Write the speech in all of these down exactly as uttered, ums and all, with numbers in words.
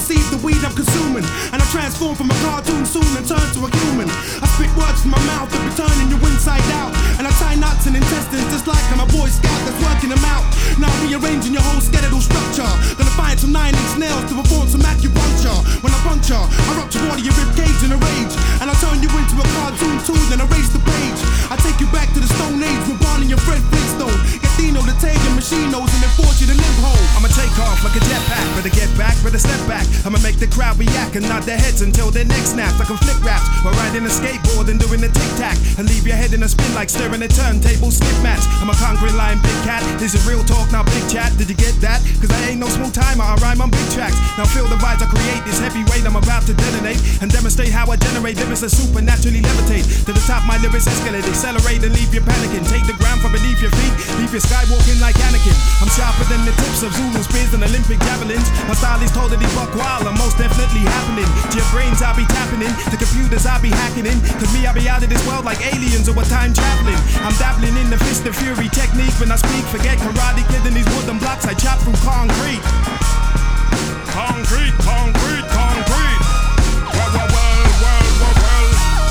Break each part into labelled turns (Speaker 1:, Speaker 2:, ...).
Speaker 1: receive the weed I'm consuming, and I transform from a cartoon soon and turn to a human. I spit words from my mouth that be turning you inside out, and I tie knots and intestines just like I'm a Boy Scout that's working them out. Now rearranging your whole skeletal structure, gonna find some nine inch nails to perform some acupuncture. When I puncture, I rupture all of your rib cage in a rage, and I turn you into a cartoon too, then erase the page. I take you back to the Stone Age with Barney and Fred Flintstone. Get Dino to take your machine nose and then force you to limp home.
Speaker 2: I'ma take off like a jetpack, better get back, better step back. I'ma make the crowd react and nod their heads until their neck snaps. I can flick raps while riding a skateboard and doing the tic-tac, and leave your head in a spin like staring at turntable skip match. I'm a conquering lion, big cat. This is real talk, not big chat. Did you get that? Cause I ain't no small timer, I rhyme on big tracks. Now feel the vibes I create, this heavyweight I'm about to detonate, and demonstrate how I generate lyrics that supernaturally levitate. To the top my lyrics escalate, accelerate and leave you panicking. Take the ground from beneath your feet, leave you skywalking like Anakin. I'm sharper than the tips of Zulu spears and Olympic javelins. My style is totally buck wild, I'm most definitely happening. To your brains I'll be tapping in, to computers I'll be hacking in. Cause me I'll be out of this world like aliens or a time traveling. I'm dabbling in the fist of fury technique when I speak. Forget Karate Kid and these wooden blocks I chop through concrete. Concrete, concrete, concrete. Well, well, well, well, well, well.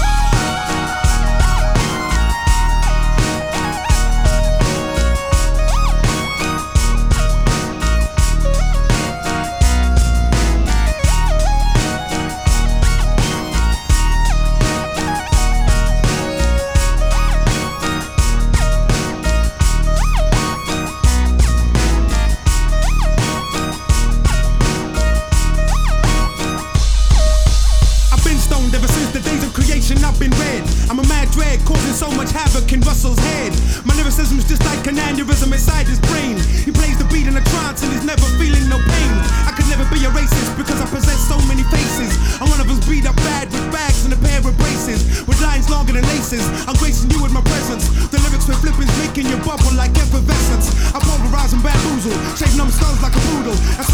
Speaker 1: I've been read. I'm a mad dread, causing so much havoc in Russell's head. My lyricism's just like an aneurysm inside his brain. He plays the beat in a trance and he's never feeling no pain. I could never be a racist because I possess so many faces. I'm one of those beat up bad with bags and a pair of braces, with lines longer than laces. I'm gracing you with my presence. The lyrics with flippings making you bubble like effervescence. I pulverize and bamboozle, shave numb skulls like a poodle. I